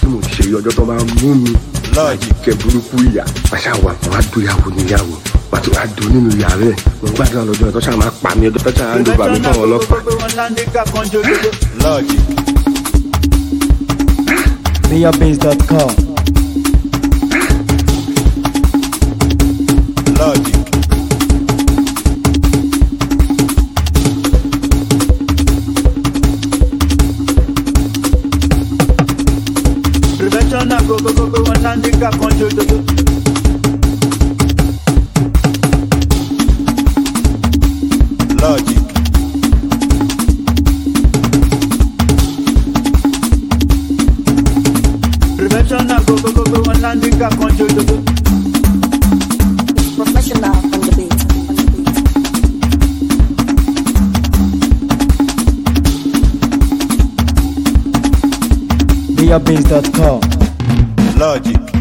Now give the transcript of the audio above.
tí mo ṣe ọjọ́ tó bá mú mi kẹ burúkú ìyá àṣà wà wọn á dóyàwó níyàwó wọn àti wàá dó nínú ìyá rẹ mo ń gbàdúrà lọ́jọ́ ẹ̀ tó ṣáà máa pa mí ọjọ́ tó ṣáà ń dùbà mí fáwọn ọlọ́pàá. MayorBase.com. Logic. Prevention na go one handicap control. Logic. Prevention na go one handicap control. Professional on the beat. MayorBase.com. Logic.